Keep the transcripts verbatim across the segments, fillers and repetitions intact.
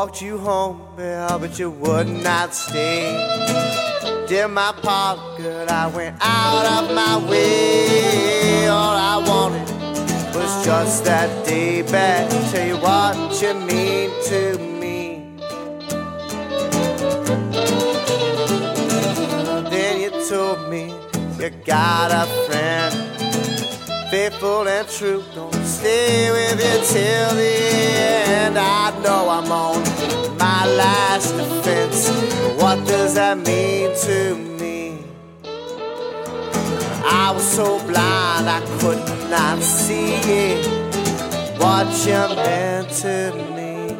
walked you home, girl, but you would not stay. Did my part, girl, I went out of my way. All I wanted was just that day back. Tell you what you mean to me. Then you told me you got a friend, faithful and true, gonna stay with you till the end. I know I'm on my last offense, but what does that mean to me? I was so blind I could not see it, what you meant to me.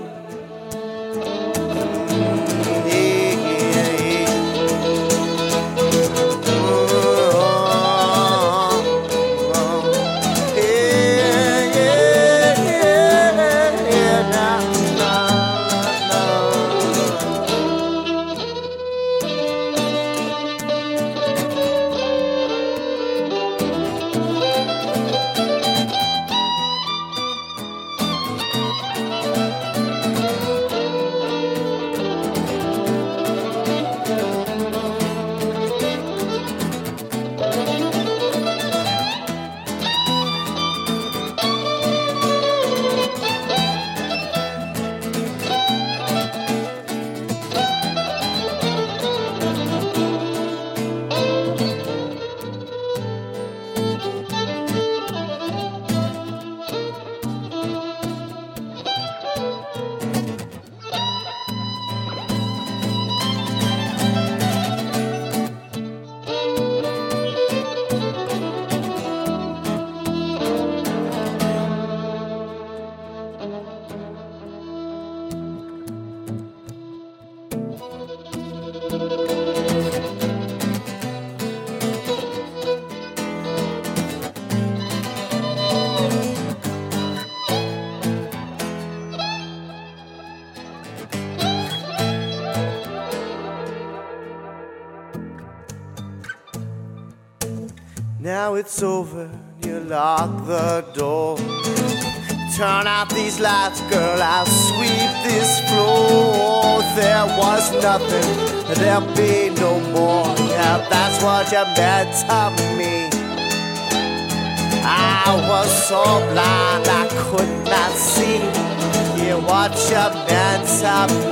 Now it's over, you lock the door. Turn out these lights, girl, I'll sweep this floor. There was nothing, there'll be no more. Yeah, that's what you meant to me. I was so blind I could not see, yeah, what you meant to me.